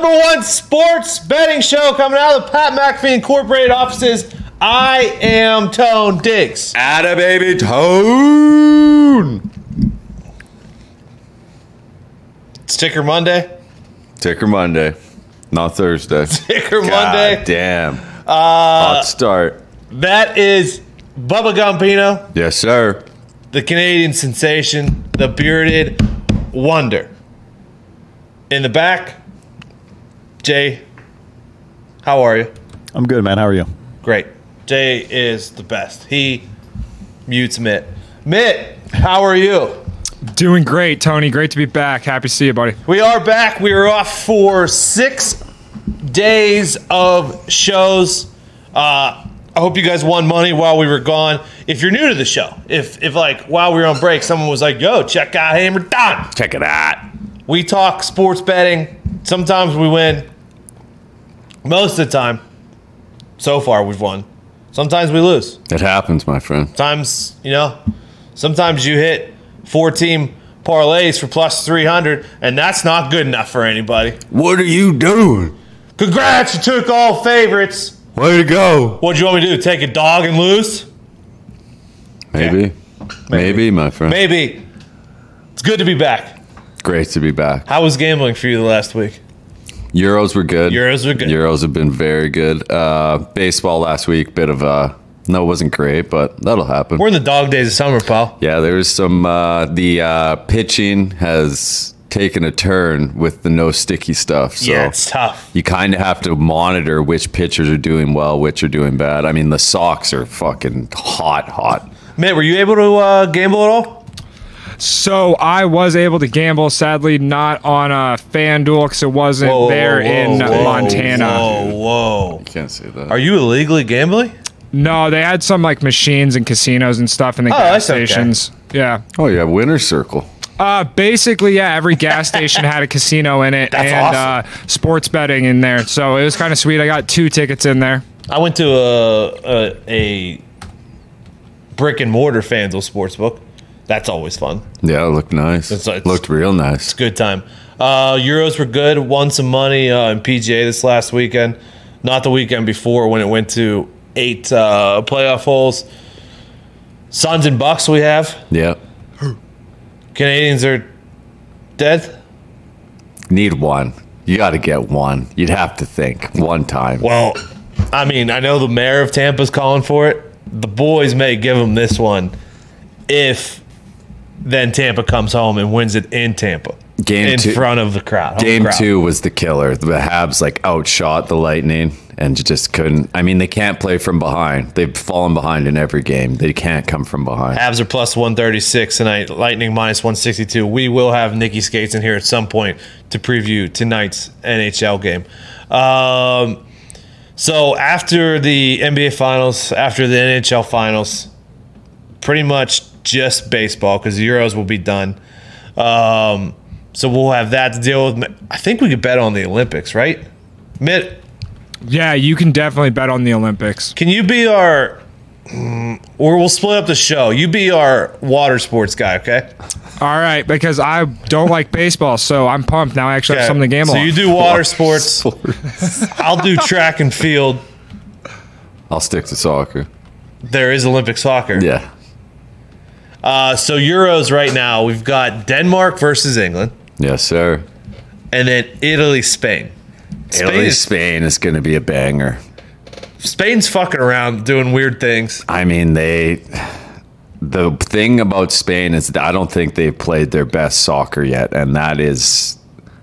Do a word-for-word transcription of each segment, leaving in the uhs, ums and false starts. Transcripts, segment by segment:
one sports betting show coming out of the Pat McAfee Incorporated offices. I am Tone Diggs. Atta baby Tone. It's Ticker Monday. Ticker Monday. Not Thursday. Ticker God Monday. Damn. Uh, Hot start. That is Bubba Gumpino, Yes, sir. the Canadian sensation, the bearded wonder. In the back, Jay, how are you? I'm good, man. How are you? Great. Jay is the best. He mutes Mitt. Mitt, how are you? Doing great, Tony. Great to be back. Happy to see you, buddy. We are back. We are off for six days of shows. Uh, I hope you guys won money while we were gone. If you're new to the show, if if like while we were on break, someone was like, "Yo, check out Hammer Don." Check it out. We talk sports betting. Sometimes we win. Most of the time, so far we've won. Sometimes we lose. It happens, my friend. Sometimes, you know, sometimes you hit four-team parlays for plus three hundred, and that's not good enough for anybody. What are you doing? Congrats, you took all favorites. Way to go. What do you want me to do, take a dog and lose? Maybe. Maybe. Maybe, my friend. Maybe. It's good to be back. Great to be back. How was gambling for you the last week? Euros were good. Euros were good. Euros have been very good. Uh, baseball last week, bit of a... No, it wasn't great, but that'll happen. We're in the dog days of summer, pal. Yeah, there was some... Uh, the uh, pitching has taken a turn with the no sticky stuff. So Yeah, it's tough. you kind of have to monitor which pitchers are doing well, which are doing bad. I mean, the Sox are fucking hot, hot. Mitt, were you able to uh, gamble at all? So I was able to gamble, sadly not on a FanDuel because it wasn't Whoa, there whoa, in whoa, Montana. Whoa, whoa. You can't say that. Are you illegally gambling? No, they had some like machines and casinos and stuff in the Oh, gas that's okay. stations. Yeah. Oh, you have Winner's Circle. Uh, basically, yeah, every gas station had a casino in it That's and awesome. uh, sports betting in there. So it was kind of sweet. I got two tickets in there. I went to a a, a brick and mortar FanDuel sportsbook. That's always fun. Yeah, it looked nice. It's- it's- looked real nice. Good time. Uh, Euros were good. Won some money uh, in P G A this last weekend. Not the weekend before when it went to eight uh, playoff holes. Suns and Bucks we have. Yeah. Canadians are dead. Need one. You got to get one. You'd have to think one time. Well, I mean, I know the mayor of Tampa's calling for it. The boys may give them this one if then Tampa comes home and wins it in Tampa. Game in two- front of the crowd. home Game crowd. two was the killer. The Habs like outshot the Lightning and you just couldn't. I mean, they can't play from behind. They've fallen behind in every game. They can't come from behind. Habs are plus one thirty-six tonight. Lightning minus one sixty-two. We will have Nikki Skates in here at some point to preview tonight's N H L game. Um, so after the N B A Finals, after the N H L Finals, pretty much just baseball because the Euros will be done. Um, so we'll have that to deal with. I think we could bet on the Olympics, right? Mitt, Yeah, you can definitely bet on the Olympics. can you be our... mm, or we'll split up the show. You be our water sports guy, okay? All right, because I don't like baseball, so I'm pumped. Now I actually have Okay. something to gamble So on. you do water sports. I'll do track and field. I'll stick to soccer. There is Olympic soccer. Yeah. Uh, so Euros right now, we've got Denmark versus England, Yes, sir. and then Italy, Spain. Spain Italy, is, Spain is going to be a banger. Spain's fucking around doing weird things. I mean, they. The thing about Spain is that I don't think they've played their best soccer yet, and that is.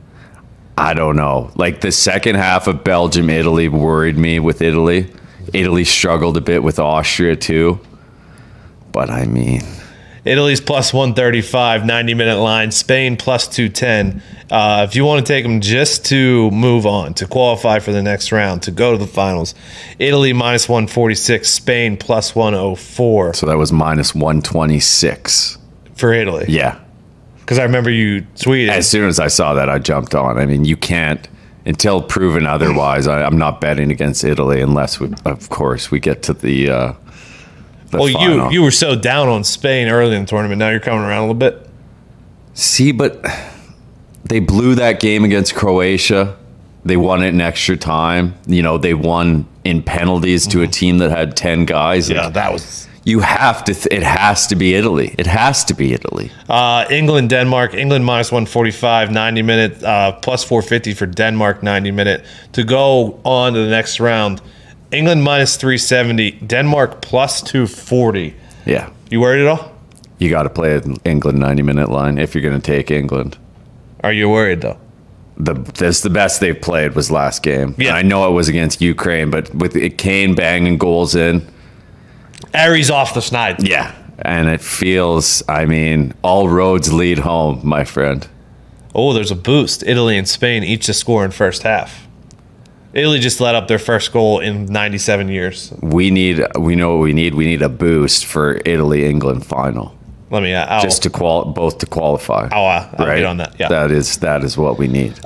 I don't know. Like the second half of Belgium, Italy worried me with Italy. Italy struggled a bit with Austria too. But I mean, Italy's plus one thirty-five, ninety-minute line. Spain plus two ten. Uh, if you want to take them just to move on, to qualify for the next round, to go to the finals, Italy minus one forty-six, Spain plus one oh four so that was minus one twenty-six. for Italy. Yeah. Because I remember you tweeted. As soon as I saw that, I jumped on. I mean, you can't, until proven otherwise, I, I'm not betting against Italy unless, we, of course, we get to the, uh, the well, final. you you were so down on Spain early in the tournament. Now you're coming around a little bit. See, but they blew that game against Croatia. They won it in extra time. You know, they won in penalties to a team that had ten guys. Yeah, Like, that was you have to. Th- it has to be Italy. It has to be Italy. uh, England, Denmark. England minus one forty-five, ninety minute, uh, plus four fifty for Denmark, ninety minute. To go on to the next round, England minus three seventy, Denmark plus two forty. Yeah, You worried at all? you got to play an England ninety minute line if you're going to take England. Are you worried, though? The that's the best they've played was last game. Yeah. And I know it was against Ukraine, but with it, Kane banging goals in, Aries off the snide. yeah, and it feels. I mean, all roads lead home, my friend. Oh, there's a boost. Italy and Spain each to score in first half. Italy just let up their first goal in ninety-seven years. We need. We know what we need. We need a boost for Italy England final, Let me, uh, I'll, just to qual both to qualify. I'll, uh, I'll right? get on that. Yeah. that is that is what we need.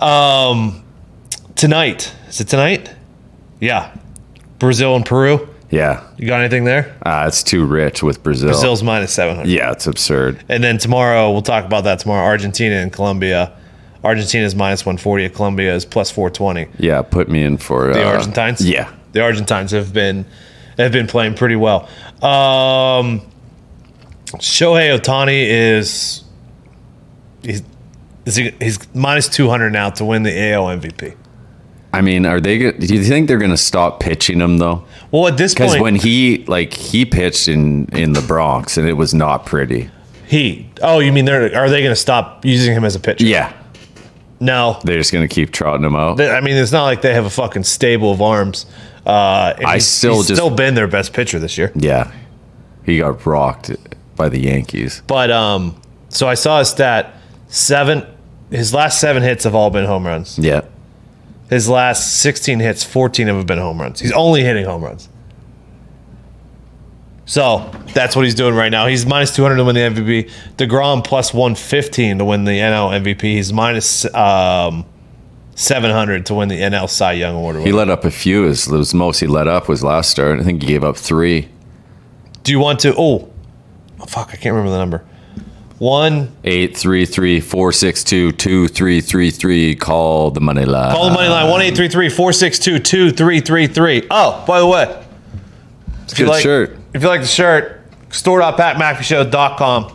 Tonight. Is it tonight? Yeah. Brazil and Peru. yeah, You got anything there? uh, it's too rich with Brazil. Brazil's minus seven hundred. Yeah, it's absurd. And then tomorrow, we'll talk about that tomorrow. Argentina and Colombia. Argentina's minus one forty. Colombia is plus four twenty. Yeah, put me in for The uh, Argentines? Yeah, The Argentines have been have been playing pretty well. Um, Shohei Ohtani is he's is he, he's minus two hundred now to win the A L M V P. I mean, are they? go- Do you think they're going to stop pitching him though? Well, at this Because point, when he like he pitched in in the Bronx and it was not pretty. he oh, you mean they're are they going to stop using him as a pitcher? Yeah, No, they're just going to keep trotting him out. I mean it's not like they have a fucking stable of arms. Uh, and I he's- still he's just- still been their best pitcher this year. Yeah, he got rocked by the Yankees. But um, so I saw a stat: seven. His last seven hits have all been home runs. Yeah, His last sixteen hits, fourteen of them have been home runs. He's only hitting home runs. So that's what he's doing right now. He's minus two hundred to win the M V P. DeGrom plus one fifteen to win the N L M V P. He's minus um, seven hundred to win the N L Cy Young Award. he let up a few. His the most he let up was last start. I think he gave up three. Do you want to? Oh, oh, fuck! I can't remember the number. One. Eight three three four six two two three three three. Call the money line. Call the money line one eight three three four six two two three three three. Oh, by the way, if you Good like, shirt. if you like the shirt, store dot pat mcafee show dot com.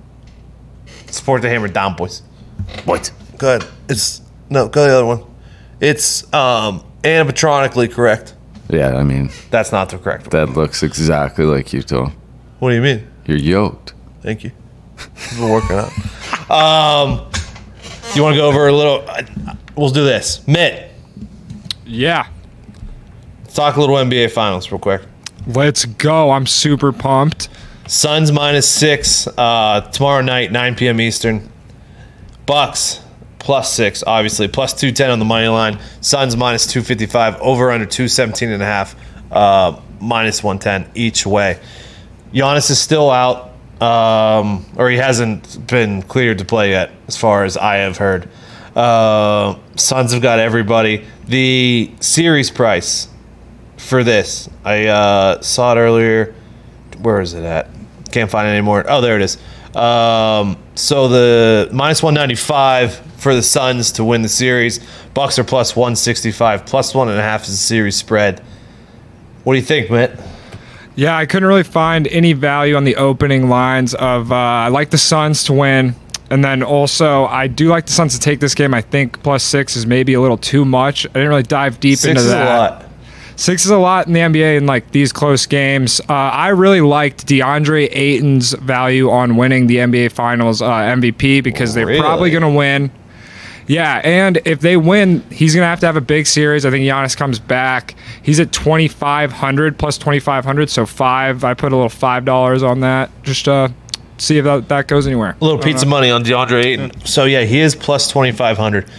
Support the Hammer Down Boys. What? Good. It's no, go the other one. It's um animatronically correct. Yeah, I mean That's not the correct one. that looks exactly like you, Tom. What do you mean? You're yoked. Thank you. We've been working out. Um, you want to go over a little? We'll do this. Mitt, Yeah. let's talk a little N B A Finals real quick. Let's go. I'm super pumped. Suns minus six uh, tomorrow night, nine p.m. Eastern. Bucks plus six, obviously. Plus two ten on the money line. Suns minus two fifty-five. Over under two seventeen and a half. Uh, minus one ten each way. Giannis is still out. Um, or he hasn't been cleared to play yet, as far as I have heard. Uh, Suns have got everybody. The series price for this, I uh, saw it earlier. Where is it at? Can't find it anymore. Oh, there it is. Um, so the minus one ninety-five for the Suns to win the series. Bucks are plus one sixty-five. Plus one and a half is the series spread. What do you think, Mitt? Yeah, I couldn't really find any value on the opening lines of uh, I like the Suns to win. And then also, I do like the Suns to take this game. I think plus six is maybe a little too much. I didn't really dive deep Six into is that. a lot. Six is a lot in the N B A in like these close games. Uh, I really liked DeAndre Ayton's value on winning the N B A Finals uh, M V P because they're Really? probably going to win. Yeah, and if they win, he's going to have to have a big series. I think Giannis comes back. He's at twenty-five hundred plus twenty-five hundred, so five. I put a little five dollars on that just to see if that, that goes anywhere. A little pizza money on DeAndre Ayton. So, yeah, he is plus twenty-five hundred.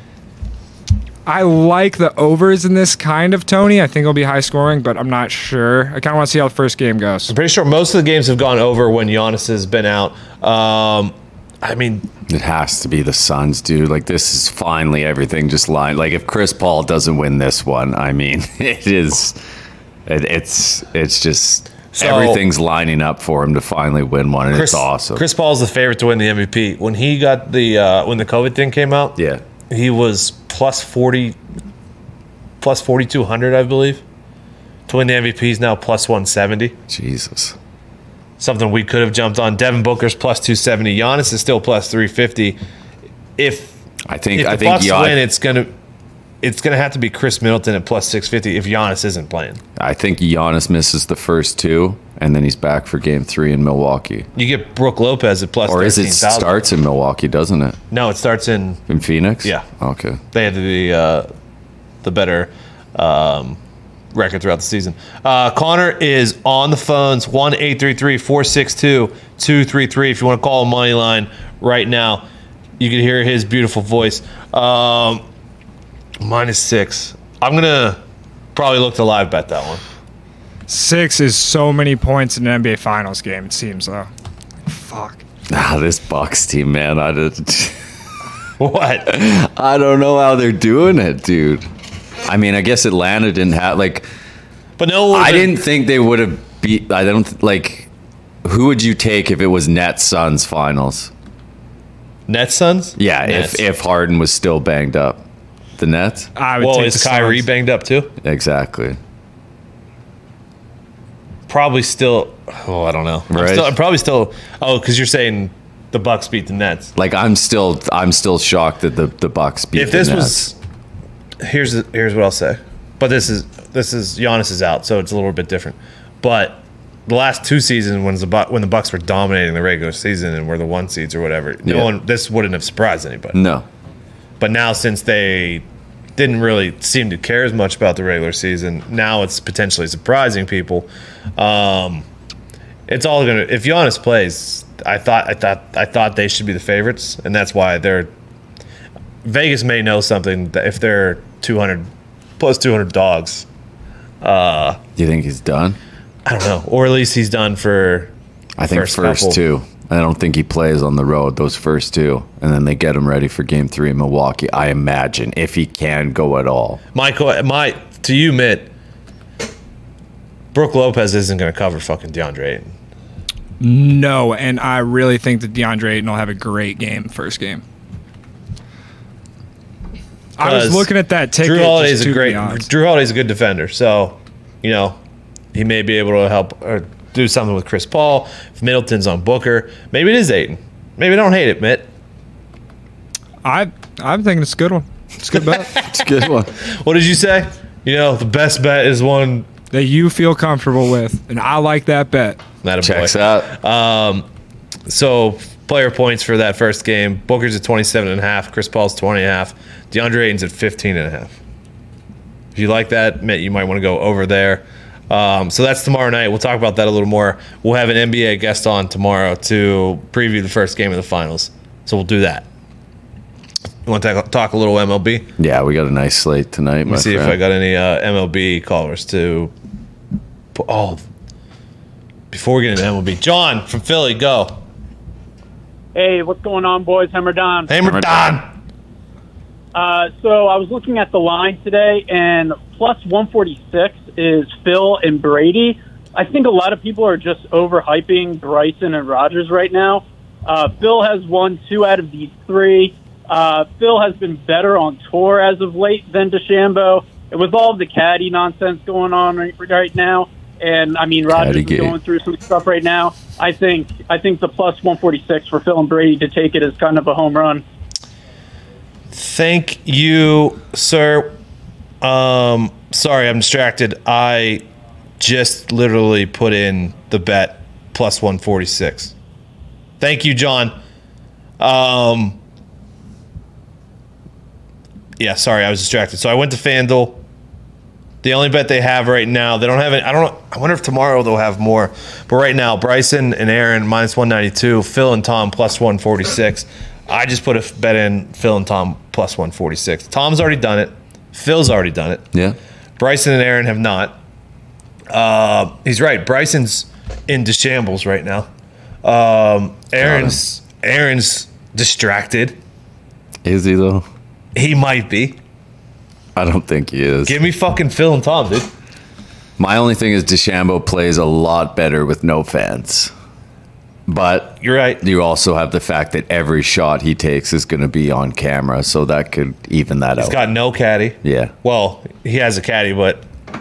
I like the overs in this kind of, Tony. I think it'll be high scoring, but I'm not sure. I kind of want to see how the first game goes. I'm pretty sure most of the games have gone over when Giannis has been out. Um, I mean, It has to be the Suns, dude. Like, this is finally everything just lined. Like, if Chris Paul doesn't win this one, I mean, it is. It, it's it's just So- everything's lining up for him to finally win one, and Chris, it's awesome. Chris Paul's the favorite to win the M V P. When he got the uh, when the COVID thing came out, yeah, he was plus forty plus forty-two hundred, I believe. To win the M V P is now plus one seventy. Jesus. Something we could have jumped on. Devin Booker's plus two seventy. Giannis is still plus three fifty. If I think if I the think Bucks Gian- win, it's gonna it's gonna have to be Chris Middleton at plus six fifty if Giannis isn't playing. I think Giannis misses the first two, and then he's back for game three in Milwaukee. You get Brooke Lopez at plus Or is it thirteen thousand. starts in Milwaukee, doesn't it? No, it starts in. In Phoenix? Yeah. Okay. They had the uh, the better um, record throughout the season. Uh, Connor is on the phones. one eight three three, four six two, two three three. If you want to call a money line right now, you can hear his beautiful voice. Um, minus six. I'm gonna probably look to live bet that one. Six is so many points in an N B A Finals game, it seems, though. Fuck. Ah, this Bucks team, man. I did. What? I don't know how they're doing it, dude. I mean, I guess Atlanta didn't have like. But no, I didn't think they would have beat. I don't like. Who would you take if it was Nets Suns finals? Nets Suns. Yeah, Nets. if if Harden was still banged up, the Nets. I would Well, take is the Kyrie Suns. banged up too? Exactly. Probably still. Oh, I don't know. I'm, Right. still, I'm probably still. Oh, because you're saying the Bucks beat the Nets. Like I'm still I'm still shocked that the the Bucks beat. If the this Nets. was, here's the, here's what I'll say. But this is this is Giannis is out, so it's a little bit different. But the last two seasons, when the Bu- when the Bucks were dominating the regular season and were the one seeds or whatever, no Yeah. one this wouldn't have surprised anybody. no, But now, since they didn't really seem to care as much about the regular season, now it's potentially surprising people. Um, it's all gonna. If Giannis plays, I thought I thought I thought they should be the favorites, and that's why they're. Vegas may know something that if they're two hundred plus two hundred dogs. do you think he's done? I don't know, or at least he's done for. I think First first, couple. two. I don't think he plays on the road those first two, and then they get him ready for Game Three in Milwaukee. I imagine if he can go at all. My co- my to you, Mitt. Brooke Lopez isn't going to cover fucking DeAndre Ayton. No, and I really think that DeAndre Ayton will have a great game first game. I was 'Cause looking at that ticket. Drew Holiday's just a to great. be honest. Drew Holiday's a good defender, so you know he may be able to help or do something with Chris Paul. If Middleton's on Booker, maybe it is Ayton. Maybe I don't hate it, Mitt. I I'm thinking it's a good one. It's a good bet It's a good one. What did you say? You know, the best bet is one. that you feel comfortable with, and I like that bet. Not a Checks boy. out. So player points for that first game. Booker's at twenty-seven and a half. Chris Paul's twenty and a half. DeAndre Ayton's at fifteen and a half. If you like that, Mitt, you might want to go over there. Um, so that's tomorrow night. We'll talk about that a little more. We'll have an N B A guest on tomorrow to preview the first game of the finals. So we'll do that. You want to talk, talk a little M L B? Let Yeah, we got a nice slate tonight, me my see friend. if I got any uh, M L B callers to. Put, oh, before we get into M L B, John from Philly, go. Hey, what's going on, boys? Hammer Don. Hammer Don. Uh, so I was looking at the line today, and plus one forty-six is Phil and Brady. I think a lot of people are just overhyping Bryson and Rogers right now. Uh, Phil has won two out of these three. Uh, Phil has been better on tour as of late than DeChambeau. And with all of the caddy nonsense going on right, right now, and I mean Rogers is Caddy going through some stuff right now. I think I think the plus one forty-six for Phil and Brady to take it is kind of a home run. Thank you, sir. Um, sorry, I'm distracted. I just literally put in the bet plus one forty-six. Thank you, John. Um, yeah, sorry, I was distracted. So I went to FanDuel. The only bet they have right now, they don't have it. I don't know. I wonder if tomorrow they'll have more. But right now, Bryson and Aaron minus one ninety-two, Phil and Tom plus one forty-six. I just put a bet in Phil and Tom plus one forty-six. Tom's already done it. Phil's already done it. Yeah. Bryson and Aaron have not. Uh, he's right. Bryson's in DeChambeau's right now. Um, Aaron's Aaron's distracted. Is he though? He might be. I don't think he is. Give me fucking Phil and Tom, dude. My only thing is DeChambeau plays a lot better with no fans. But You're right. you also have the fact that every shot he takes is going to be on camera, so that could even that He's out. got no caddy. Yeah. Well, he has a caddy, but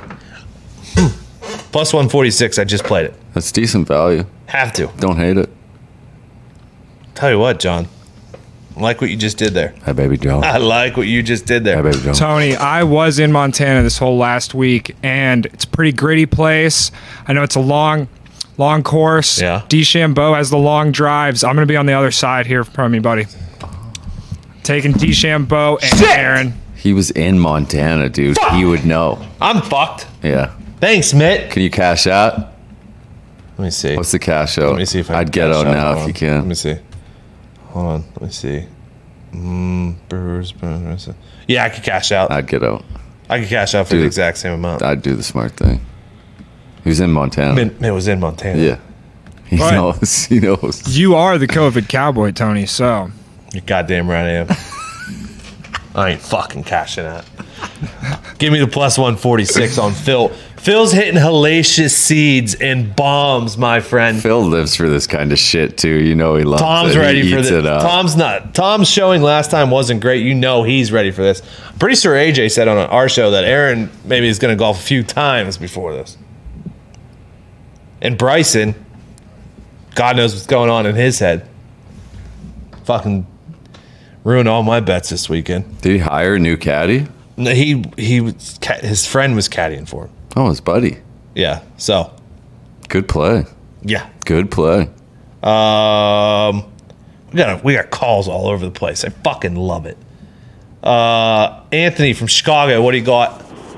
plus one forty-six. I just played it. That's decent value. Have to. Don't hate it. Tell you what, John. I like what you just did there. Hi, baby Joe. I like what you just did there. Hi, baby Joe. Tony, I was in Montana this whole last week, and it's a pretty gritty place. I know it's a long, long course. Yeah. DeChambeau has the long drives. I'm going to be on the other side here from you, buddy. Taking DeChambeau and Shit! Aaron. He was in Montana, dude. He would know. I'm fucked. Yeah. Thanks, Mitt. Can you cash out? Let me see. What's the cash out? Let me see if I I'd can get cash out now Hold if on. you can. Let me see. Hold on. Let me see. Mm, Brewers, Brewers. Yeah, I could cash out. I'd get out. I could cash out for Dude. the exact same amount. I'd do the smart thing. He was in Montana. Mitt, Mitt was in Montana. Yeah. He Right. knows. He knows. You are the COVID cowboy, Tony, so. You're goddamn right I am. I ain't fucking cashing out. Give me the plus one forty-six on Phil. Phil's hitting hellacious seeds and bombs, my friend. Phil lives for this kind of shit too. You know he loves Tom's it. ready he for eats this. it up. Tom's not. Tom's showing last time wasn't great. You know he's ready for this. I'm pretty sure A J said on our show that Aaron maybe is going to golf a few times before this. And Bryson, God knows what's going on in his head. Fucking ruined all my bets this weekend. Did he hire a new caddy? No, He he was, ca- his friend was caddying for him. Oh, his buddy. Yeah. So Good play. yeah. Good play. Um, we got a, we got calls all over the place. I fucking love it. Uh, Anthony from Chicago, what do you got?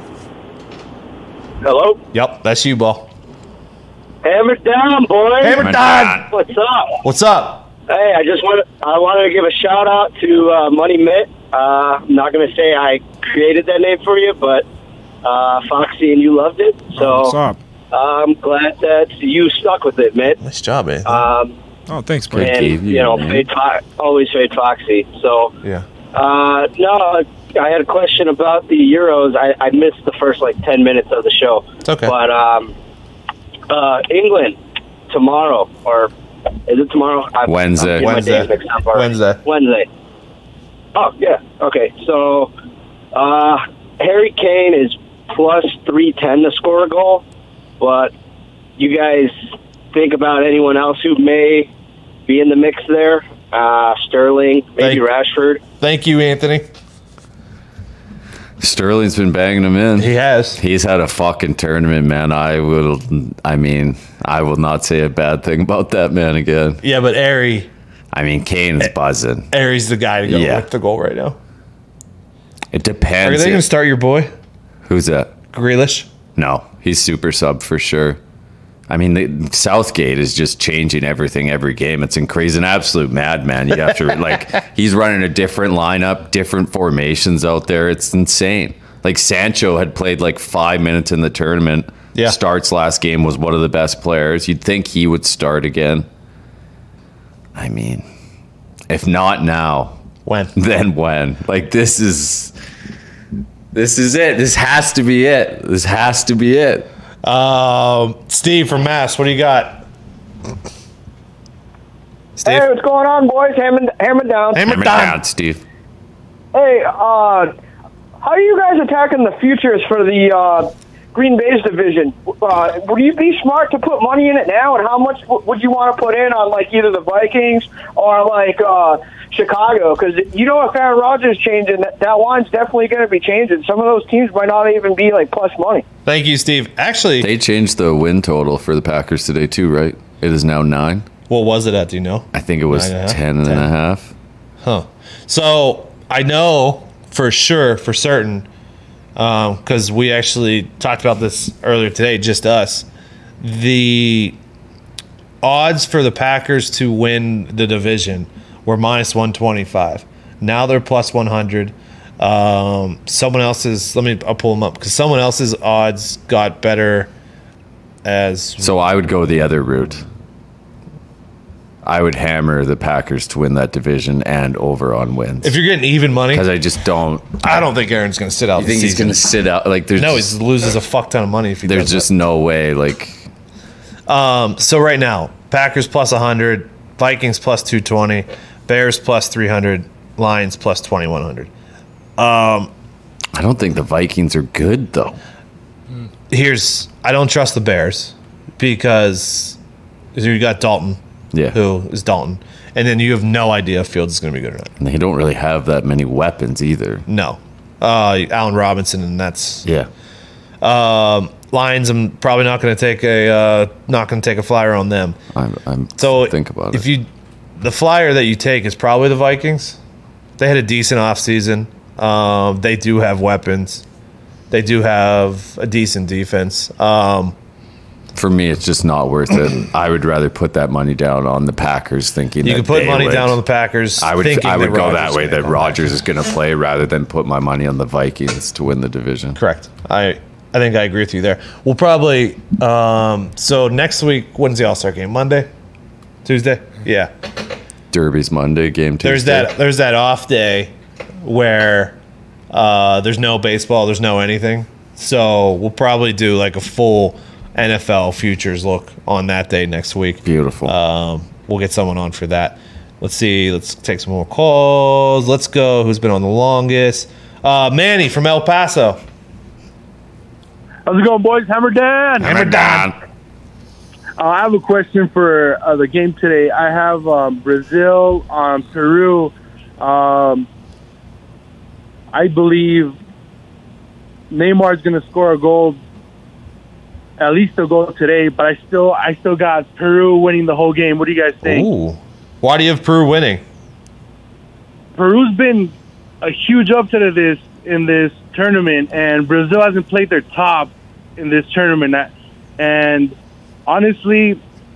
Hello? Yep, that's you, ball. Hammer down, boys. Hammer time. What's up? What's up? Hey, I just want I wanted to give a shout out to uh, Money Mitt. Uh, I'm not going to say I created that name for you, but uh, Foxy and you loved it. So What's up? I'm glad that you stuck with it, Mitt. Nice job, Anthony. Um, Oh, thanks, Good. buddy. and, gave you you know, a name. fade Fo- always fade Foxy. So, yeah. uh, no, I had a question about the Euros. I, I missed the first, like, ten minutes of the show. It's okay. But um, uh, England tomorrow, or is it tomorrow? I, Wednesday. I'm getting my Wednesday. days mixed up already. Wednesday. Wednesday. Oh, yeah. Okay. So, uh, Harry Kane is plus three ten to score a goal, but you guys think about anyone else who may be in the mix there? Uh, Sterling, maybe Thank- Rashford. Thank you, Anthony. Sterling's been banging him in. He has. He's had a fucking tournament, man. I will. I mean, I will not say a bad thing about that man again. Yeah, but Ari, I mean, Kane's buzzing. Ari's the guy to go Yeah. with the goal right now. It Are depends. they going to start your boy, Who's that? Grealish? No, he's super sub for sure. I mean, the, Southgate is just changing everything every game. It's in crazy, an absolute madman. You have to like, he's running a different lineup, different formations out there. It's insane. Like Sancho had played like five minutes in the tournament. Yeah. Starts last game, was one of the best players. You'd think he would start again. I mean, if not now, When? then when? Like this is, this is it. This has to be it. This has to be it. Um, Steve from Mass, what do you got? Steve? Hey, what's going on, boys? Hammer, hammer down. Hammer Hammer time. down, Steve. Hey, uh, how are you guys attacking the futures for the uh, Green Bay's division? Uh, would you be smart to put money in it now, and how much w- would you want to put in on like either the Vikings or like uh, Chicago? Because you know, if Aaron Rodgers changing, that, that line's definitely going to be changing. Some of those teams might not even be like plus money. Thank you, Steve. Actually, They changed the win total for the Packers today too, right? It is now nine. what was it at? Do you know? I think it was Nine and a half? ten and Ten. a half. Huh. So I know for sure, for certain, because we actually talked about this earlier today, just us. The odds for the Packers to win the division were minus one twenty-five. Now they're plus one hundred. Um, someone else's, let me, I'll pull them up because someone else's odds got better as So I would go the other route. I would hammer the Packers to win that division and over on wins. if you're getting even money. Because I just don't. I don't think Aaron's going to sit out. You the think he's season. going to sit out? Like there's No, just, he loses a fuck ton of money if he there's does just no way. Like that. Um, so right now, Packers plus one hundred, Vikings plus two twenty, Bears plus three hundred, Lions plus twenty-one hundred. Um, I don't think the Vikings are good, though. here's I don't trust the Bears because you got Dalton, Yeah. who is Dalton, and then you have no idea if Fields is going to be good or not. And they don't really have that many weapons either. No, uh, Allen Robinson, and that's Yeah. um, Lions. I'm probably not going to take a uh, not going to take a flyer on them. I'm, I'm So think about if it. you the flyer that you take is probably the Vikings. They had a decent offseason. Um, they do have weapons. They do have a decent defense. Um, For me, it's just not worth it. I would rather put that money down on the Packers, thinking you that can put they money would. down on the Packers. I would thinking I would that go Rodgers that is way gonna that come back. Rodgers is going to play rather than put my money on the Vikings to win the division. Correct. I I think I agree with you there. We'll probably um, so next week. When's the All Star game? Monday, Tuesday. Yeah. Derby's Monday game Tuesday. There's that. There's that off day where uh, there's no baseball. There's no anything. So we'll probably do like a full N F L futures look on that day next week. Beautiful. Um, we'll get someone on for that. Let's see. Let's take some more calls. Let's go. Who's been on the longest? Uh, Manny from El Paso. How's it going, boys? Hammer Dan. Hammer down. Uh, I have a question for uh, the game today. I have um, Brazil on Peru. Um, I believe Neymar is going to score a goal, at least a goal today. But I still, I still got Peru winning the whole game. What do you guys think? Ooh. Why do you have Peru winning? Peru's been a huge upset of this in this tournament, and Brazil hasn't played their top in this tournament. And honestly,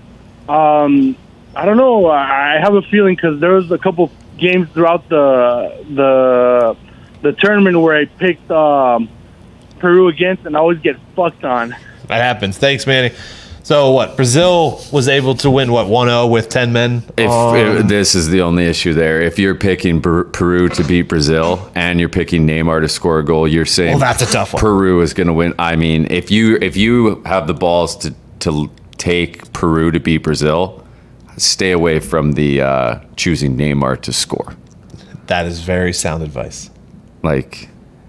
um, I don't know. I have a feeling because there was a couple games throughout the the the tournament where I picked um, Peru against, and I always get fucked on. That happens. Thanks, Manny. So what? Brazil was able to win what one oh with ten men. If, Um, if this is the only issue there, if you're picking Ber- Peru to beat Brazil and you're picking Neymar to score a goal, you're saying well, that's a tough one. Peru is going to win. I mean, if you if you have the balls to to take Peru to beat Brazil, stay away from the uh, choosing Neymar to score. That is very sound advice. Like,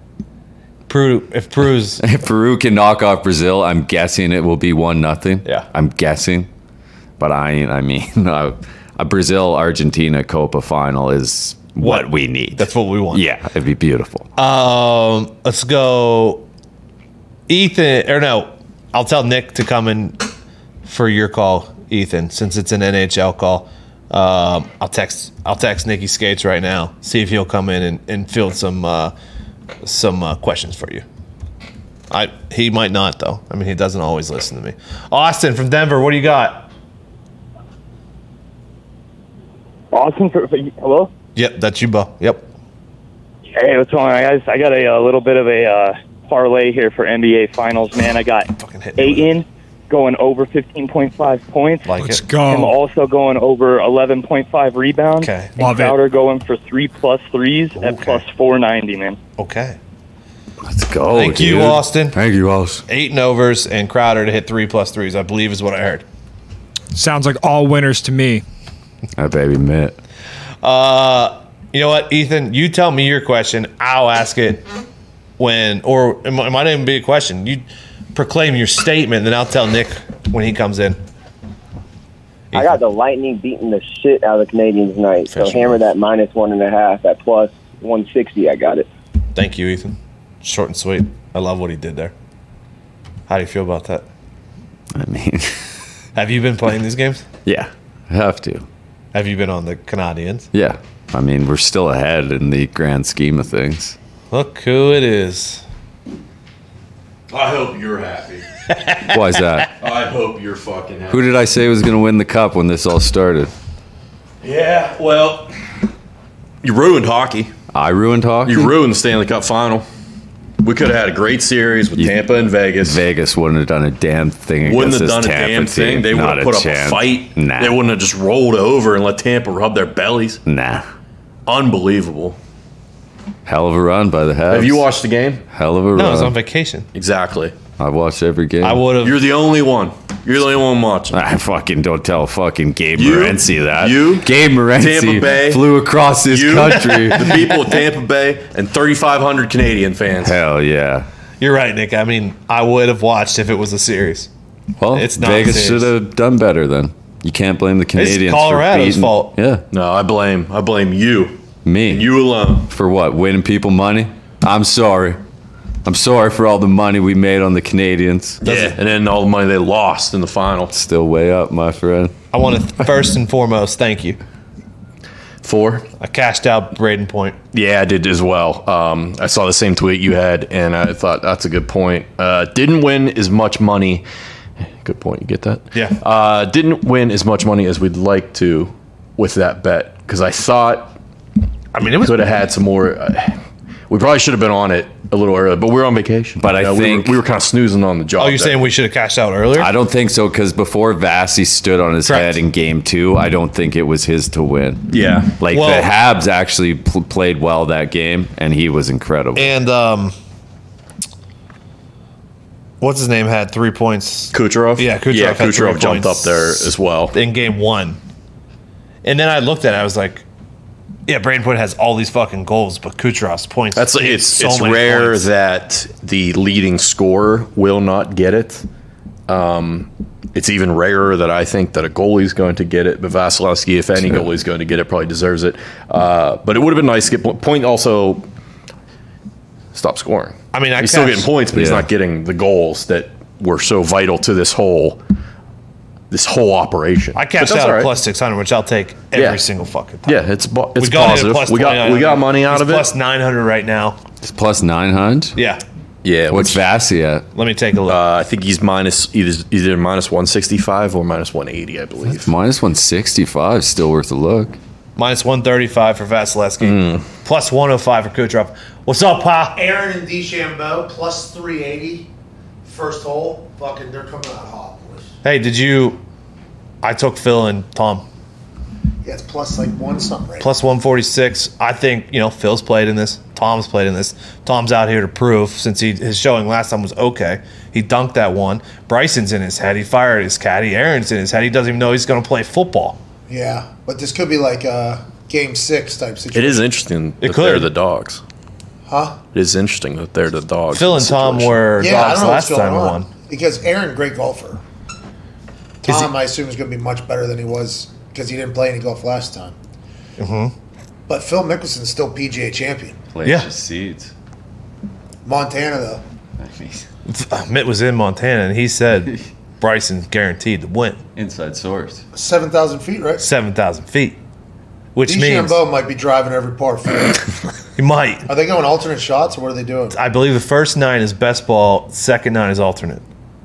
Peru, if Peru's if Peru can knock off Brazil, I'm guessing it will be one nothing. Yeah. I'm guessing, but I I mean a, a Brazil Argentina Copa final is what, What? we need. that's what we want. Yeah, it'd be beautiful. Um, let's go, Ethan. Or no, I'll tell Nick to come in for your call, Ethan, since it's an N H L call. Um, I'll text. I'll text Nicky Skates right now. See if he'll come in and, and field some uh, some uh, questions for you. I he might not though. I mean, he doesn't always listen to me. Austin from Denver, what do you got? Austin, for, for, hello? Yep, that's you, Bo. Yep. Hey, what's going on, guys? I got a, a little bit of a uh, parlay here for N B A Finals, man. I got Fucking hit me with it. Ayton going over fifteen point five points. Like Let's it. Him go. also going over eleven point five rebounds. Okay. And Love it. Crowder going for three plus threes at Okay. plus four ninety, man. Okay. Let's go. Thank you, dude. Austin. Thank you, Austin. Eight and overs and Crowder to hit three plus threes, I believe is what I heard. Sounds like all winners to me. That baby mitt. Uh, you know what, Ethan? You tell me your question. I'll ask it when, or it might it might not even be a question. You proclaim your statement, then I'll tell Nick when he comes in. I got the Lightning beating the shit out of the Canadians tonight. So Official. hammer that minus one and a half at plus one sixty. I got it. Thank you, Ethan. Short and sweet. I love what he did there. How do you feel about that? I mean, Have you been playing these games? yeah, I have to. Have you been on the Canadians? Yeah. I mean, we're still ahead in the grand scheme of things. Look who it is. I hope you're happy. Why is that? I hope you're fucking happy. Who did I say was going to win the cup when this all started? Yeah, well, you ruined hockey. I ruined hockey? You ruined the Stanley Cup final. We could have had a great series with You- Tampa and Vegas. Vegas wouldn't have done a damn thing Wouldn't against have this done a Tampa damn thing. team. They would Not have put up chance. a fight. Nah. They wouldn't have just rolled over and let Tampa rub their bellies. Nah. Unbelievable. Hell of a run by the Habs. Have you watched the game? Hell of a No, I was run. on vacation. Exactly. I watched every game. I would have. You're the only one. You're the only one watching. I fucking don't tell fucking Gabe You- Morency that. you, Gabe Morency Tampa Bay, flew across this You, country. the people of Tampa Bay, and thirty-five hundred Canadian fans. Hell yeah. You're right, Nick. I mean, I would have watched if it was a series. Well, It's not Vegas serious. should have done better then. You can't blame the Canadians. Colorado's for beating, fault. Yeah, No, I blame I blame you. me. And you alone. For what? Winning people money? I'm sorry. I'm sorry for all the money we made on the Canadians. Yeah, and then all the money they lost in the final. Still way up, my friend. I want to first and foremost thank you. Four. I cashed out Braden Point. Yeah, I did as well. Um, I saw the same tweet you had, and I thought that's a good point. Uh, didn't win as much money. Good point. You get that? Yeah. Uh, didn't win as much money as we'd like to with that bet because I thought I mean, it was could have had some more. Uh, we probably should have been on it a little earlier, but we were on vacation. But I You know, we think- were, we were kind of snoozing on the job. Oh, you're there. saying we should have cashed out earlier? I don't think so because before Vasi stood on his Correct. head in game two, I don't think it was his to win. Yeah. Like Well- the Habs actually pl- played well that game, and he was incredible. And um, what's his name had three points Kucherov? Yeah, Kucherov Yeah, had three Kucherov jumped points. up there as well. in game one. And then I looked at it, I was like, yeah, Braden Point has all these fucking goals, but Kucherov's points. That's he has it's so it's many rare points. that the leading scorer will not get it. Um, it's even rarer that I think that a goalie's going to get it. But Vasilevsky, if any goalie's going to get it, probably deserves it. Uh, but it would have been nice to get point. Point also stop scoring. I mean, I he's still catch- getting points, but he's Yeah. not getting the goals that were so vital to this whole this whole operation. I But cashed that's out all a right. plus six hundred, which I'll take every Yeah. single fucking time. Yeah, it's bo- it's we got positive. Him at plus We got we got money out He's of it. plus nine hundred right now. It's plus nine hundred? Yeah. Yeah, What's which- Vasi at? Let me take a look. Uh, I think he's minus either either minus one sixty five or minus one eighty, I believe. Minus one sixty-five, still worth a look. Minus one thirty-five for Vasilevsky. Hmm. Plus one oh five for Kucherov. What's up, Pa? Aaron and DeChambeau plus three eighty. First hole. Fucking, they're coming out hot, boys. Hey, did you... I took Phil and Tom. Yeah, it's plus like one something right Plus one forty-six. I think, you know, Phil's played in this. Tom's played in this. Tom's out here to prove since he his showing last time was okay. He dunked that one. Bryson's in his head. He fired his caddy. Aaron's in his head. He doesn't even know he's going to play football. now. Yeah, but this could be like a game six type situation. It is interesting that could. they're the dogs. Huh? It is interesting that they're the dogs. Phil in and the Tom situation. were Yeah, I dogs don't know what's last going time we on. won. Because Aaron, great golfer. Is he- Tom, I assume, is going to be much better than he was because he didn't play any golf last time. Mm-hmm. But Phil Mickelson's still P G A champion. Yeah. seeds. Montana, though. Mitt was in Montana, and he said Bryson's guaranteed to win. Inside source. seven thousand feet, right? seven thousand feet. Which means DeChambeau might be driving every par four. he might. Are they going alternate shots, or what are they doing? I believe the first nine is best ball, second nine is alternate.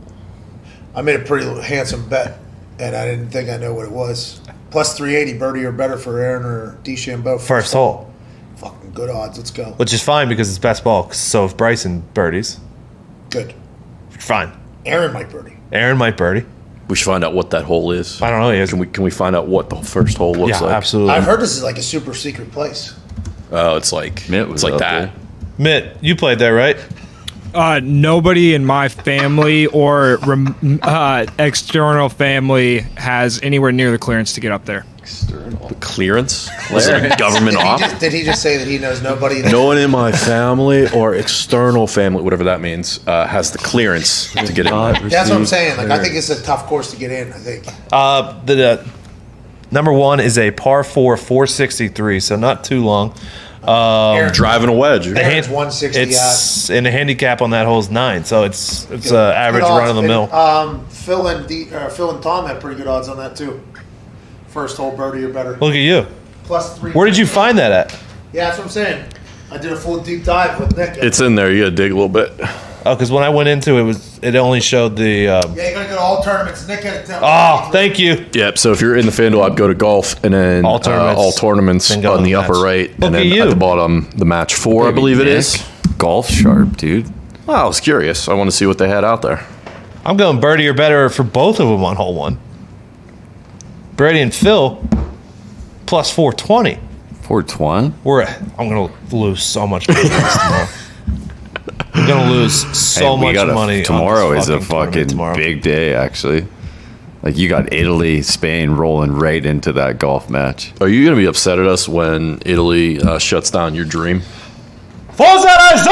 I made a pretty handsome bet, and I didn't think I know what it was. Plus three eighty, birdie or better for Aaron or DeChambeau. First hole. Fucking good odds. Let's go. Which is fine because it's best ball. So if Bryson birdies, Good. fine. Aaron might birdie. Aaron might birdie. We should find out what that hole is. I don't know. He has, Can we can we find out what the first hole looks yeah, like? absolutely. I've heard this is like a super secret place. Oh, it's like Mitt was it's like out that. there. Mitt, you played there, right? Uh, nobody in my family or rem- uh, external family has anywhere near the clearance to get up there. Clearance? Was it a government Did he, off? just, did he just say that he knows nobody? That, No one in my family or external family, whatever that means, uh, has the clearance to get in. That's what I'm saying. Like I think it's a tough course to get in. I think. Uh, the, the number one is a par four, four sixty-three, so not too long. Um, Aaron, Driving a wedge. the Aaron's hand- one sixty it's and the handicap on that hole is nine, so it's it's Good. uh, average Good odds. run of the And, mill. Um, Phil and D, uh, Phil and Tom had pretty good odds on that too. First hole birdie or better. Look at you. Plus three. Where did you find that at? Yeah, that's what I'm saying. I did a full deep dive with Nick. It's in there. You got to dig a little bit. Oh, because when I went into it, it was it only showed the. Um, yeah, you're gonna go to all tournaments. Nick had it down. oh, thank you. Yep. So if you're in the FanDuel app, go to golf and then All all tournaments. tournaments, uh, all tournaments Then go on to the the upper match. right, Look and then at you. at the bottom, the match four, I believe it Nick. is. Golf sharp, dude. Well, I was curious. I want to see what they had out there. I'm going birdie or better for both of them on hole one. Brady and Phil, plus four twenty. four twenty? We're I'm gonna lose so much money tomorrow. We're gonna lose so Hey, we much got a- money. on Tomorrow this is a tournament fucking tomorrow. big day, actually. Like you got Italy, Spain rolling right into that golf match. Are you going to be upset at us when Italy uh, shuts down your dream? Forza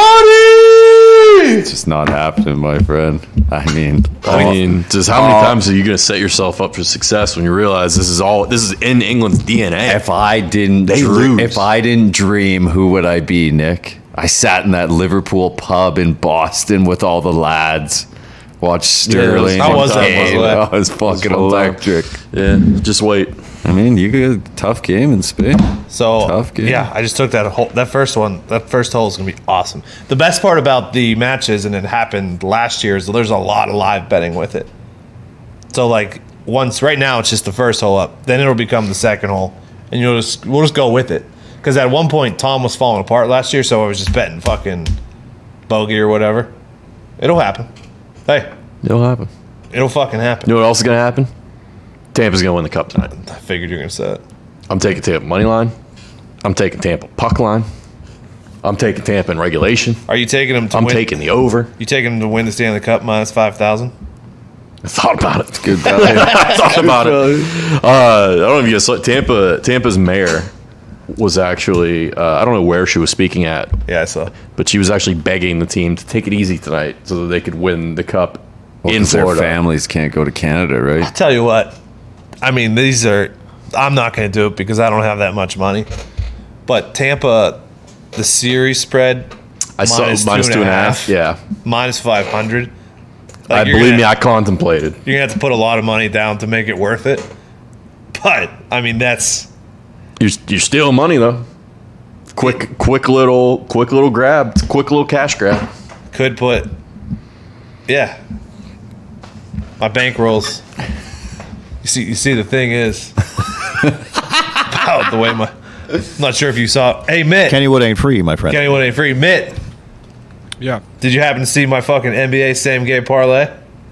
Azzurri! It's just not happening, my friend. I mean, I mean, just how many Oh. times are you going to set yourself up for success when you realize this is all this is in England's D N A? if I didn't, They dream, lose. if I didn't dream, who would I be, Nick? I sat in that Liverpool pub in Boston with all the lads. Watched Sterling. How was that, game. Muscle? That was fucking fun time. electric. Yeah, just wait. I mean, you got a tough game in Spain. So Tough game. yeah, I just took that whole that first one. That first hole is gonna be awesome. The best part about the matches, and it happened last year, is there's a lot of live betting with it. So like once right now it's just the first hole up, then it'll become the second hole, and you'll just we'll just go with it. Because at one point Tom was falling apart last year, so I was just betting fucking bogey or whatever. It'll happen. Hey, It'll happen. it'll fucking happen. You know what else is going to happen? Tampa's going to win the cup tonight. I figured you're gonna say it. I'm taking Tampa money line. I'm taking Tampa puck line. I'm taking Tampa in regulation. Are you taking him to I'm win? taking the over. You taking him to win the Stanley Cup minus five thousand? I thought about it. Good value. I thought about it. Uh, I don't know if you guys saw Tampa. Tampa's mayor was actually uh, I don't know where she was speaking at, Yeah, I saw. but she was actually begging the team to take it easy tonight so that they could win the cup Well, in 'cause their Florida. families can't go to Canada, right? Tell you what, I mean, these are. I'm not going to do it because I don't have that much money. But Tampa, the series spread, I saw minus two and a half. Yeah, minus five hundred. I Like, you're believe gonna, me, I contemplated. You're gonna have to put a lot of money down to make it worth it. But I mean, that's You're, you're stealing money though. Quick, quick little, quick little grab. It's a quick little cash grab. could put. Yeah, my bankrolls. You see, you see, the thing is, about the way my. I'm not sure if you saw. Hey, Mitt. Kennywood ain't free, my friend. Kennywood ain't free. Mitt, Yeah. did you happen to see my fucking N B A same game parlay?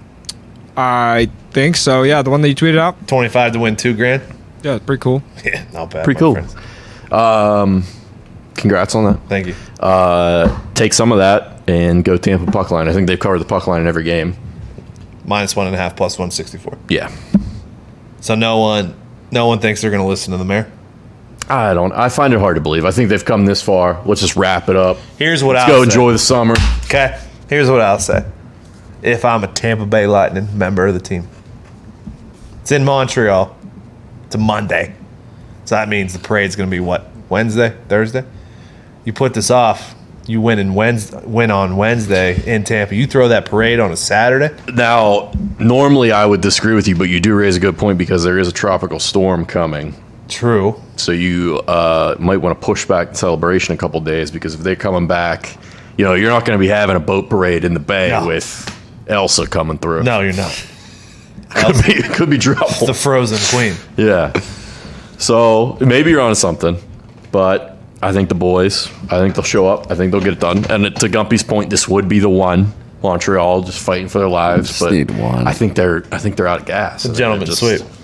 I think so. Yeah, the one that you tweeted out. twenty-five to win two grand. Yeah, it's pretty cool. Yeah, not bad. Pretty my cool. friends. Um, congrats on that. Thank you. Uh, take some of that and go Tampa puck line. I think they've covered the puck line in every game. Minus one and a half plus one sixty-four. Yeah. So no one, no one thinks they're going to listen to the mayor. I don't. I find it hard to believe. I think they've come this far. Let's just wrap it up. Here's what Let's I'll go say. enjoy the summer. Okay. Here's what I'll say. If I'm a Tampa Bay Lightning member of the team, it's in Montreal. It's a Monday, so that means the parade's going to be what? Wednesday, Thursday. You put this off. You win in Wednesday. Win on Wednesday in Tampa. You throw that parade on a Saturday. Now, normally I would disagree with you, but you do raise a good point because there is a tropical storm coming. True. So you uh, might want to push back the celebration a couple days because if they're coming back, you know, you're not going to be having a boat parade in the bay No. with Elsa coming through. No, you're not. could be could be trouble. The Frozen Queen. Yeah. So maybe you're onto something, but I think the boys, I think they'll show up. I think they'll get it done. And to Gumpy's point, this would be the one. Montreal just fighting for their lives, Just but need one. I think they're I think they're out of gas. The gentleman's They're sweep.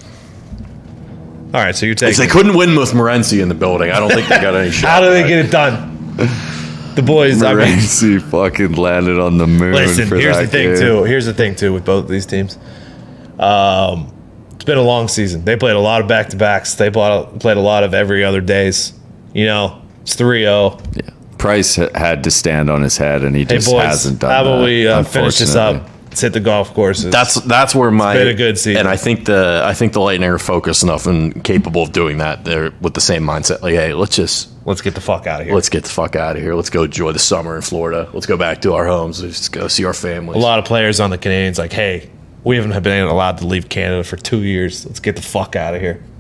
All right, so you're If taking. they couldn't win with Morency in the building, I don't think they got any shot. How do they get it done? The boys. I mean, Morency fucking landed on the moon. listen. for Here's the that thing game. too. Here's the thing too with both of these teams. Um, it's been a long season. They played a lot of back to backs. They played played a lot of every other days. You know, it's three oh. Yeah. Price ha- had to stand on his head, and he Hey just boys, hasn't done how about that, we uh, finish this up? unfortunately. Let's hit the golf courses. That's that's where my been a good season. and I think the I think the Lightning are focused enough and capable of doing that. They're with the same mindset. Like, hey, let's just let's get the fuck out of here. let's get the fuck out of here. Let's go enjoy the summer in Florida. Let's go back to our homes. Let's go see our a families. lot of players on the Canadians like, hey, we haven't been allowed to leave Canada for two years. Let's get the fuck out of here.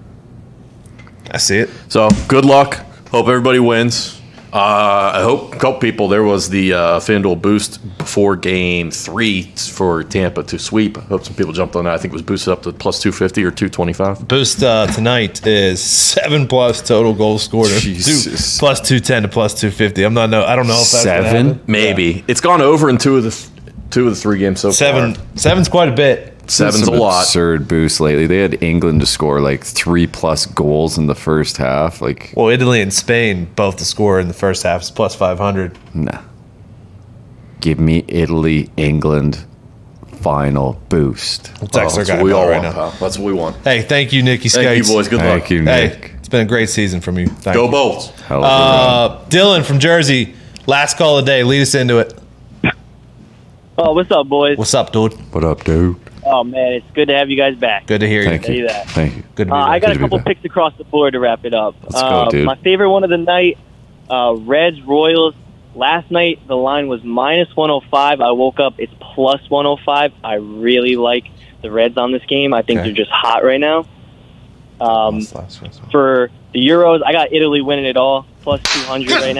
I see it. So good luck. Hope everybody wins. Uh, I hope a couple people. There was the uh, FanDuel boost before game three for Tampa to sweep. I hope some people jumped on that. I think it was boosted up to plus two fifty or two twenty five. Boost uh, tonight is seven plus total goals scored. Two, Jesus. plus two ten to plus two fifty. I'm not know. I don't know if that's gonna Seven? happen. Maybe it's gone over in two of the th- two of the three games so Seven. far. Seven's quite a bit. Seven's a Some lot. absurd boost lately. They had England to score like three plus goals in the first half. Like, Well, Italy and Spain both to score in the first half is plus five hundred. nah. Give me Italy, England, final boost. We'll text Oh, our that's guy what we Mel all right want, now. pal. That's what we want. Hey, thank you, Nicky Skates. Thank you, boys. Good Thank luck. you, Hey, Nick. it's been a great season from you. Thank Go you. Bolts. Hell of a run. Uh, Dylan from Jersey, last call of the day. Lead us into it. Oh, what's up, boys? What's up, dude? What up, dude? Oh, man, it's good to have you guys back. Good to hear Thank Tell you. you that. Thank you. Good to be Uh, back. I got Good a to be couple back. picks across the board to wrap it up. Let's go, Uh, dude. My favorite one of the night, uh, Reds Royals. Last night the line was minus one oh five. I woke up, it's plus one oh five. I really like the Reds on this game. I think Okay. they're just hot right now. Um, Last- last- last one. for the Euros, I got Italy winning it all, plus two hundred right now.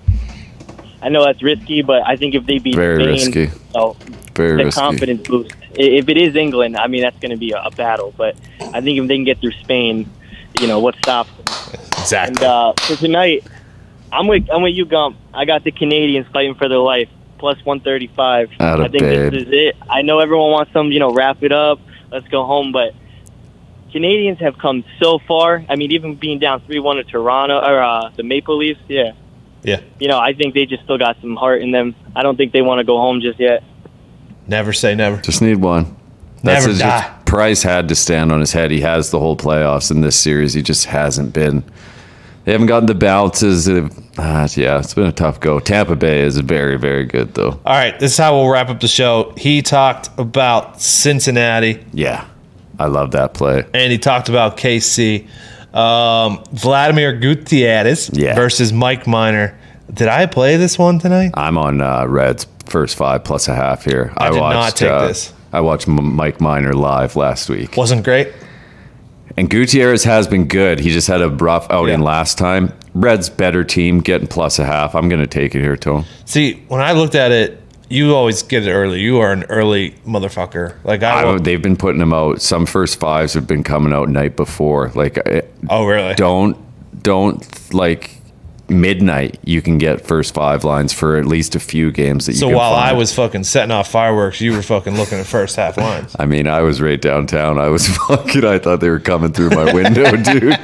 I know that's risky, but I think if they beat Very Spain, risky. oh, Very the risky. confidence boost. I- If it is England, I mean, that's going to be a, a battle. But I think if they can get through Spain, you know, what stops them? Exactly. And uh, for tonight, I'm with I'm with you, Gump. I got the Canadians fighting for their life, plus one thirty-five. Atta I think babe. this is it. I know everyone wants them, you know, wrap it up, let's go home, but Canadians have come so far. I mean, even being down three one to Toronto, or uh, the Maple Leafs, yeah. Yeah. You know, I think they just still got some heart in them. I don't think they want to go home just yet. Never say never. Just need one. That's Never a- die. Price had to stand on his head. He has the whole playoffs in this series. He just hasn't been. They haven't gotten the bounces. They've- Ah, yeah, it's been a tough go. Tampa Bay is very, very good, though. All right, this is how we'll wrap up the show. He talked about Cincinnati, Yeah, I love that play. and he talked about K C. Um, Vladimir Gutierrez Yeah. versus Mike Minor. Did I play this one tonight? I'm on uh, Reds first five plus a half here. I did not take uh, this. I watched M- Mike Minor live last week. Wasn't great. And Gutierrez has been good. He just had a rough outing Yeah. last time. Reds better team, getting plus a half. I'm going to take it here, Tone. See, when I looked at it, you always get it early. You are an early motherfucker. Like I, I, will- they've been putting them out. Some first fives have been coming out night before. Like, I- oh really? don't don't like midnight. You can get first five lines for at least a few games that you So can while find. I was fucking setting off fireworks, you were fucking looking at first half lines. I mean, I was right downtown. I was fucking. I thought they were coming through my window, dude.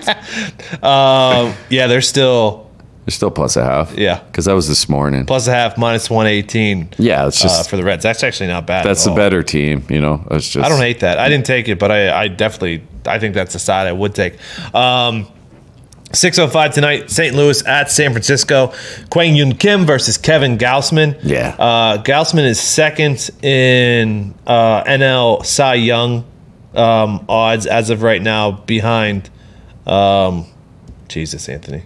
Um, yeah, they're still They're still plus a half. Yeah. because that was this morning. plus a half, minus one eighteen. Yeah, it's uh, just for the Reds. That's actually not bad. that's at the all. better team. You know, it's just I don't hate that. I didn't take it, but I, I definitely I think that's a side I would take. Um, six oh five tonight, Saint Louis at San Francisco. Kwang Yun Kim versus Kevin Gausman. Yeah. Uh, Gausman is second in uh, N L Cy Young um, odds as of right now, behind um, Jesus, Anthony.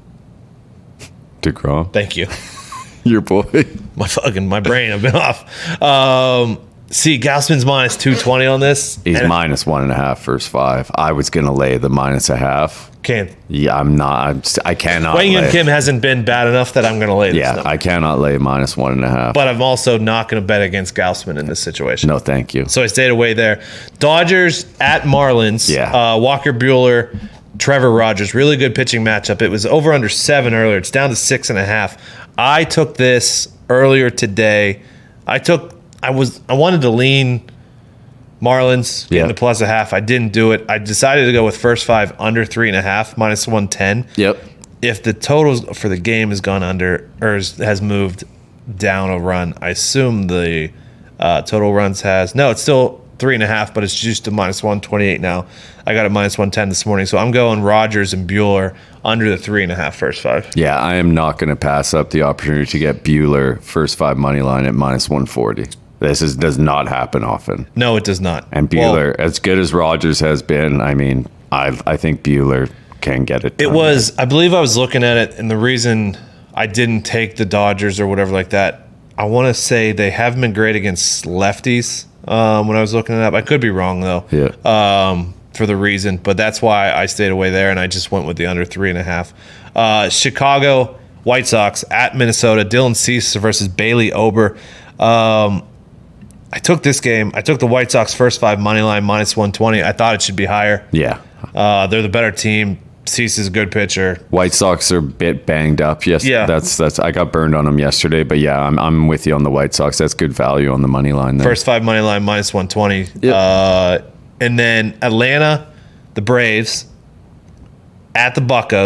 DeGrom. Thank you. Your boy. My fucking my brain, I've been off. Um, see, Gausman's minus two twenty on this. He's and minus one and a half first five. I was gonna lay the minus a half. Can't. Yeah, I'm not. I'm, st- I cannot. Wang Yun lay. Kim hasn't been bad enough that I'm going to lay this Yeah, number. I cannot lay minus one and a half. But I'm also not going to bet against Gausman in this situation. No, thank you. So I stayed away there. Dodgers at Marlins. Yeah. Uh, Walker Buehler, Trevor Rogers. Really good pitching matchup. It was over under seven earlier. It's down to six and a half. I took this earlier today. I took. I was. I wanted to lean Marlins getting Yeah. the plus a half. I didn't do it. I decided to go with first five under three and a half minus one ten. Yep. If the totals for the game has gone under or is, has moved down a run, I assume the uh, total runs has no. It's still three and a half, but it's juiced to minus one twenty eight now. I got it minus one ten this morning, so I'm going Rogers and Bueller under the three and a half first five. Yeah, I am not going to pass up the opportunity to get Bueller first five money line at minus one forty. This is does not happen often. No, it does not. And Well, Bueller, as good as Rogers has been, I mean, I I think Bueller can get it done. It was, I believe I was looking at it, and the reason I didn't take the Dodgers or whatever like that, I want to say they haven't been great against lefties um, when I was looking it up. I could be wrong, though, Yeah. um, for the reason, but that's why I stayed away there, and I just went with the under three and a half. Uh, Chicago White Sox at Minnesota, Dylan Cease versus Bailey Ober. Um, I took this game. I took the White Sox first five money line minus one twenty. I thought it should be higher. Yeah. Uh, they're the better team. Cease is a good pitcher. White Sox are a bit banged up. Yes, Yeah. that's that's. I got burned on them yesterday, but yeah, I'm I'm with you on the White Sox. That's good value on the money line there. First five money line minus one twenty. Yep. Uh, and then Atlanta, the Braves at the Buccos.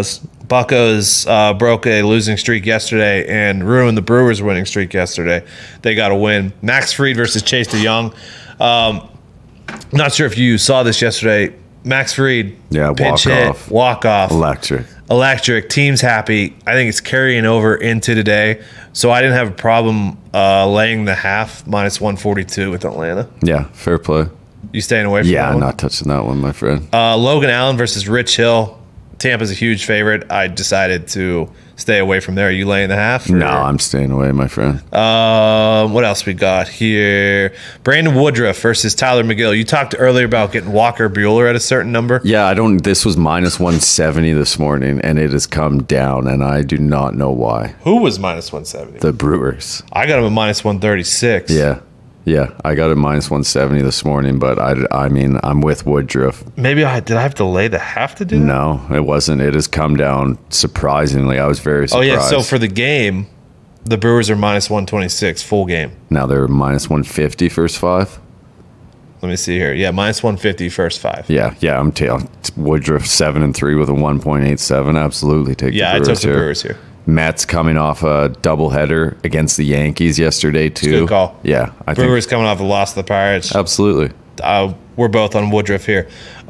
Buccos uh, broke a losing streak yesterday and ruined the Brewers' winning streak yesterday. They got a win. Max Fried versus Chase DeYoung. Um, not sure if you saw this yesterday. Max Fried, Yeah, pitch walk hit, off. walk off, Electric. electric. Team's happy. I think it's carrying over into today, so I didn't have a problem uh, laying the half minus one forty-two with Atlanta. Yeah, fair play. You staying away from Yeah, that one? not touching that one, my friend. Uh, Logan Allen versus Rich Hill. Tampa's a huge favorite. I decided to stay away from there. Are you laying the half? No, I'm staying away, my friend. Um, what else we got here? Brandon Woodruff versus Tyler McGill. You talked earlier about getting Walker Bueller at a certain number. Yeah, I don't. This was minus one seventy this morning, and it has come down, and I do not know why. Who was minus one seventy? The Brewers. I got him at minus one thirty-six. Yeah. Yeah, I got it minus one seventy this morning, but I, I mean, I'm with Woodruff. Maybe I did I have to lay the half to do that? No, it wasn't. It has come down surprisingly. I was very Oh, surprised. yeah. So for the game, the Brewers are minus one twenty-six full game. Now they're minus one fifty first five. Let me see here. Yeah, minus one fifty first five. Yeah, yeah, I'm telling Woodruff seven and three with a one point eight seven. Absolutely take Yeah, the I Brewers took the here. Brewers here. Mets coming off a doubleheader against the Yankees yesterday too. Good call. Yeah, I Brewers coming off a loss to the Pirates. think absolutely. Uh, we're both on Woodruff here.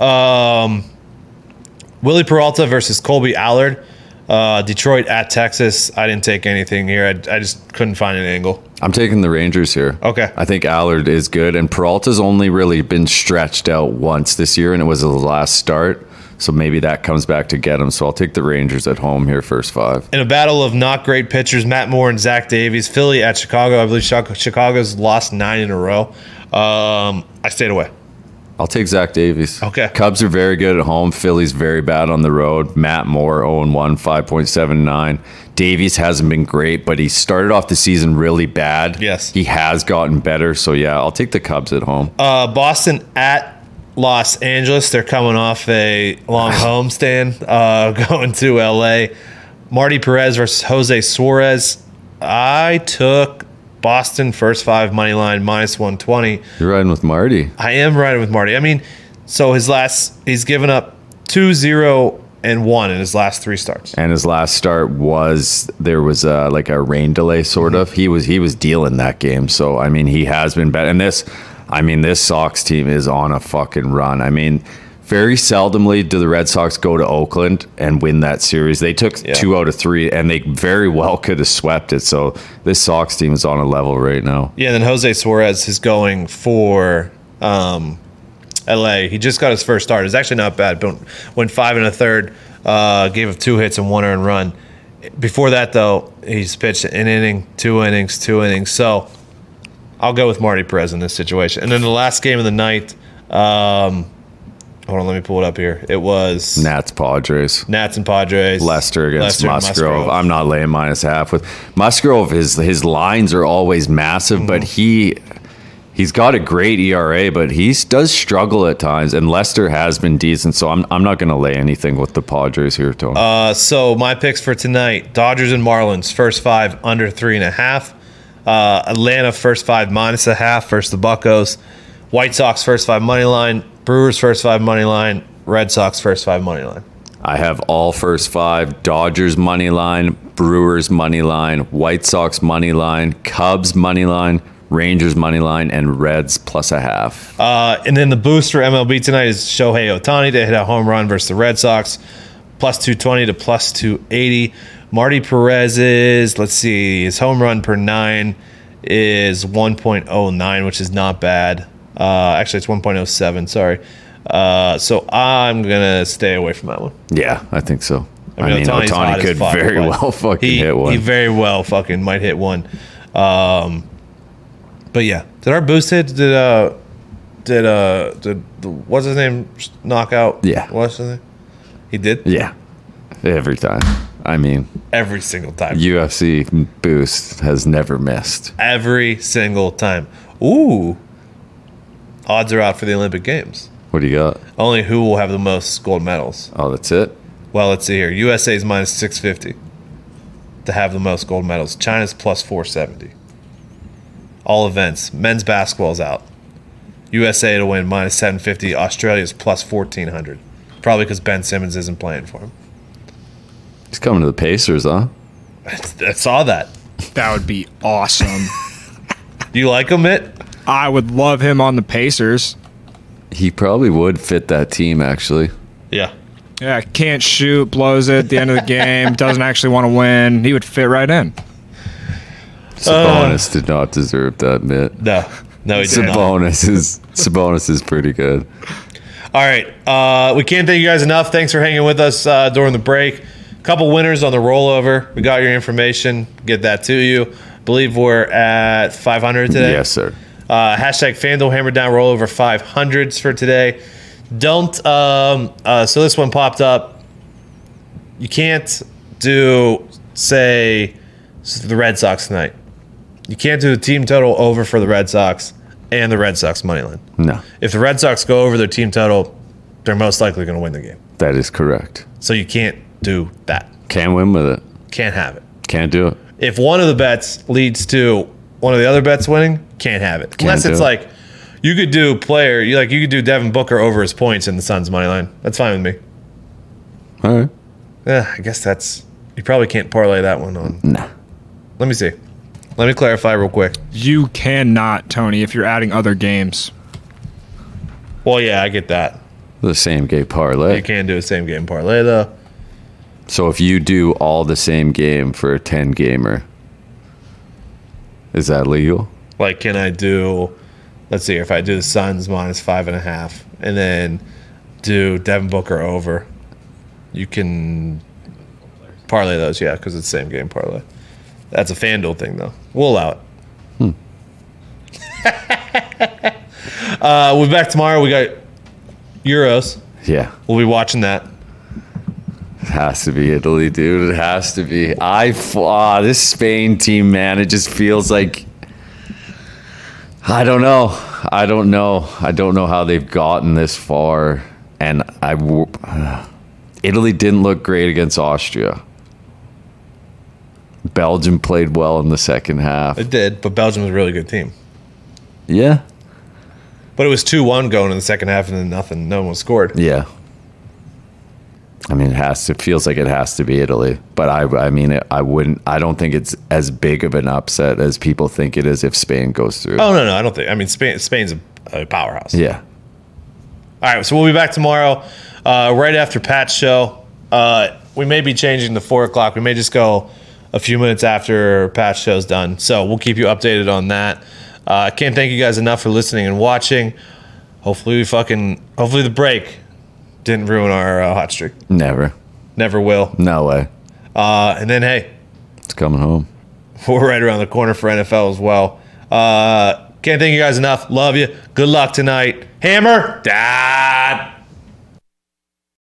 Um, Willie Peralta versus Colby Allard. Uh, Detroit at Texas. I didn't take anything here. I, I just couldn't find an angle. I'm taking the Rangers here. Okay. I think Allard is good, and Peralta's only really been stretched out once this year, and it was his last start. So maybe that comes back to get him. So I'll take the Rangers at home here, first five. In a battle of not great pitchers, Matt Moore and Zach Davies. Philly at Chicago. I believe Chicago- Chicago's lost nine in a row. Um, I stayed away. I'll take Zach Davies. Okay. Cubs are very good at home. Philly's very bad on the road. Matt Moore, oh and one, five point seven nine. Davies hasn't been great, but he started off the season really bad. Yes. He has gotten better. So, yeah, I'll take the Cubs at home. Uh, Boston at Los Angeles. They're coming off a long homestand, uh, going to L A. Marty Perez versus Jose Suarez. I took Boston first five money line minus one twenty. You're riding with Marty. I am riding with Marty. I mean, so his last, he's given up two, zero, and one in his last three starts. And his last start was there was uh, like a rain delay, sort of. He was he was dealing that game. So I mean, he has been better. And this, I mean, this Sox team is on a fucking run. I mean, very seldomly do the Red Sox go to Oakland and win that series. They took Yeah. two out of three, and they very well could have swept it. So this Sox team is on a level right now. Yeah, and then Jose Suarez is going for um, L A. He just got his first start. It's actually not bad, but went five and a third, uh, gave up two hits and one earned run. Before that, though, he's pitched an inning, two innings, two innings. So I'll go with Marty Perez in this situation. And then the last game of the night, um, hold on, let me pull it up here. It was Nats Padres. Nats and Padres. Leicester against Leicester and Musgrove. Musgrove. I'm not laying minus half with Musgrove. His his lines are always massive, Mm-hmm. but he he's got a great E R A, but he does struggle at times. And Leicester has been decent, so I'm I'm not going to lay anything with the Padres here, Tony. Uh, so my picks for tonight: Dodgers and Marlins, first five under three and a half. Uh, Atlanta first five minus a half versus the Buccos. White Sox first five money line. Brewers first five money line. Red Sox first five money line. I have all first five: Dodgers money line, Brewers money line, White Sox money line, Cubs money line, Rangers money line, and Reds plus a half. Uh, and then the boost for M L B tonight is Shohei Ohtani to hit a home run versus the Red Sox, plus two twenty to plus two eighty. Marty Perez's, let's see, his home run per nine is one point oh nine, which is not bad. Uh, actually, it's one point oh seven, sorry. Uh, so I'm going to stay away from that one. Yeah, I think so. I mean, I mean Ohtani's hot Ohtani as could fuck, very but well fucking he, hit one. He very well fucking might hit one. Um, but yeah, did our boost hit? Did uh, did uh, did what's his name knock out? Yeah. What's his name? He did. Yeah, every time. I mean, Every single time. U F C boost has never missed. Every single time. Ooh. Odds are out for the Olympic Games. What do you got? Only who will have the most gold medals? Oh, that's it? Well, let's see here. U S A is minus six fifty to have the most gold medals. China's plus four seventy. All events. Men's basketball is out. U S A to win minus seven fifty. Australia's plus fourteen hundred. Probably because Ben Simmons isn't playing for him. He's coming to the Pacers, huh? I saw that. That would be awesome. Do you like him, Mitt? I would love him on the Pacers. He probably would fit that team, actually. Yeah. Yeah, can't shoot, blows it at the end of the game, doesn't actually want to win. He would fit right in. Sabonis uh, did not deserve that, Mitt. No. No, he did Sabonis is Sabonis is pretty good. All right. Uh, we can't thank you guys enough. Thanks for hanging with us uh, during the break. Couple winners on the rollover. We got your information. Get that to you. I believe we're at five hundred today. Yes, sir. Uh, hashtag FanDuel Hammer Down Rollover five hundreds for today. Don't. Um, uh, so this one popped up. You can't do, say, the Red Sox tonight. You can't do the team total over for the Red Sox and the Red Sox money line. No. If the Red Sox go over their team total, they're most likely going to win the game. That is correct. So you can't do that. Can't win with it. Can't have it. Can't do it. If one of the bets leads to one of the other bets winning, can't have it. Can't Unless it's do it. like you could do player, you like you could do Devin Booker over his points in the Suns money line. That's fine with me. All right. Yeah, I guess that's you probably can't parlay that one on. Nah. Let me see. Let me clarify real quick. You cannot, Tony, if you're adding other games. Well, yeah, I get that. The same game parlay. You can't do a same game parlay though. So if you do all the same game for a ten gamer, is that legal? Like, can I do? Let's see. If I do the Suns minus five and a half, and then do Devin Booker over, you can parlay those, yeah, because it's the same game parlay. That's a FanDuel thing, though. We'll allow it. Hmm. uh, we'll be back tomorrow. We got Euros. Yeah. We'll be watching that. It has to be Italy, dude. It has to be. I ah, this Spain team, man. It just feels like I don't know. I don't know. I don't know how they've gotten this far. And I, uh, Italy didn't look great against Austria. Belgium played well in the second half. It did, but Belgium was a really good team. Yeah. But it was two one going in the second half, and then nothing. No one scored. Yeah. I mean, it has to. It feels like it has to be Italy, but I. I mean, it, I wouldn't. I don't think it's as big of an upset as people think it is if Spain goes through. Oh no, no, I don't think. I mean, Spain. Spain's a, a powerhouse. Yeah. All right, so we'll be back tomorrow, uh, right after Pat's show. Uh, we may be changing to four o'clock. We may just go a few minutes after Pat's show's done. So we'll keep you updated on that. I uh, can't thank you guys enough for listening and watching. Hopefully, we fucking. Hopefully, the break didn't ruin our uh, hot streak. Never. Never will. No way. Uh, and then, hey, it's coming home. We're right around the corner for N F L as well. Uh, can't thank you guys enough. Love you. Good luck tonight. Hammer. Dad.